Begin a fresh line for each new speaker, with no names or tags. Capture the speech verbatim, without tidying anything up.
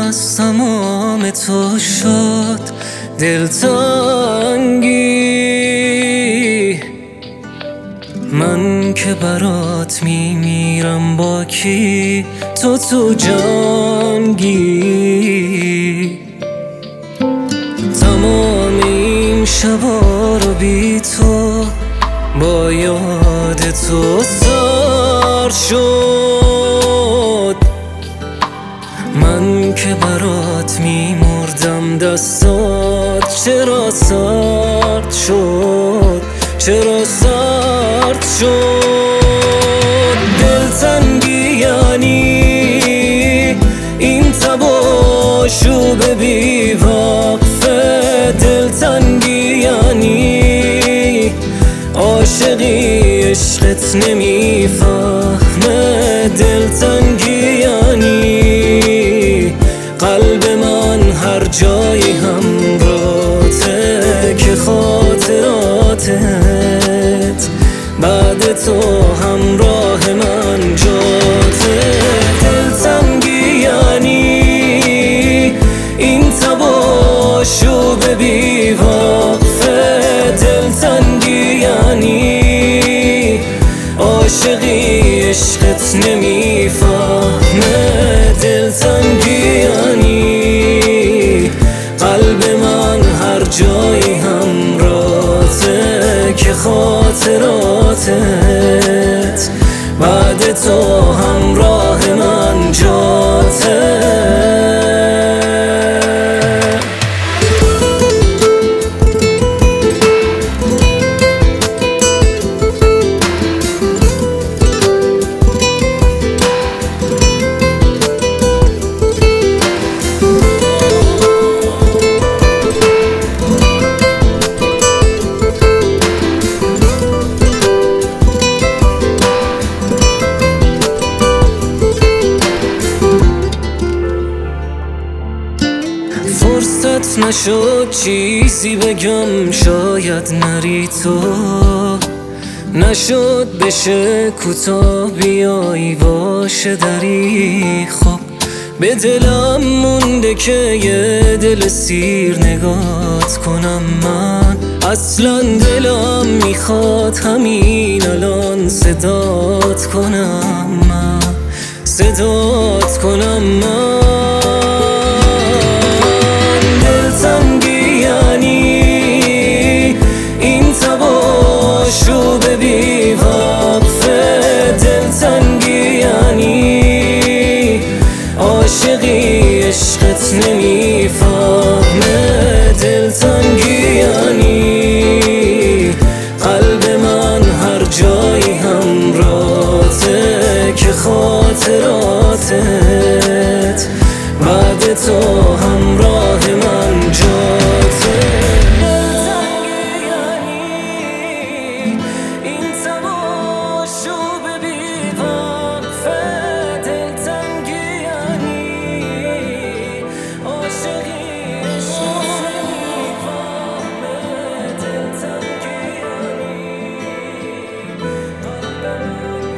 از تمام تو شد دلتنگی. من که برات میمیرم با کی، تو تو جنگی. تمام این شبا رو بی تو با یاد تو سر شد. من که برات میمردم دستات چرا سرد شد، چرا سرد شد. دلتنگی یعنی این تباشو ببی وقفه. دلتنگی یعنی عاشقی عشقت نمیفهمه. دلتنگی یعنی قلب من هر جایی همراته که خاطراتت بعد تو همراه من جاته. دلتنگی یعنی این تباشو ببی وقفه. دلتنگی یعنی عاشقی عشقت نمیفهمه. دلتنگی یعنی قلب من هر جایی همراته که خاطراتت بعد تو همراه من جاته. فرصت نشد چیزی بگم، شاید نری تو. نشد بشه کوتاه بیایی باشه دری. خب به دلم مونده که یه دل سیر نگات کنم. من اصلا دلم میخواد همین الان صدات کنم. من صدات کنم. من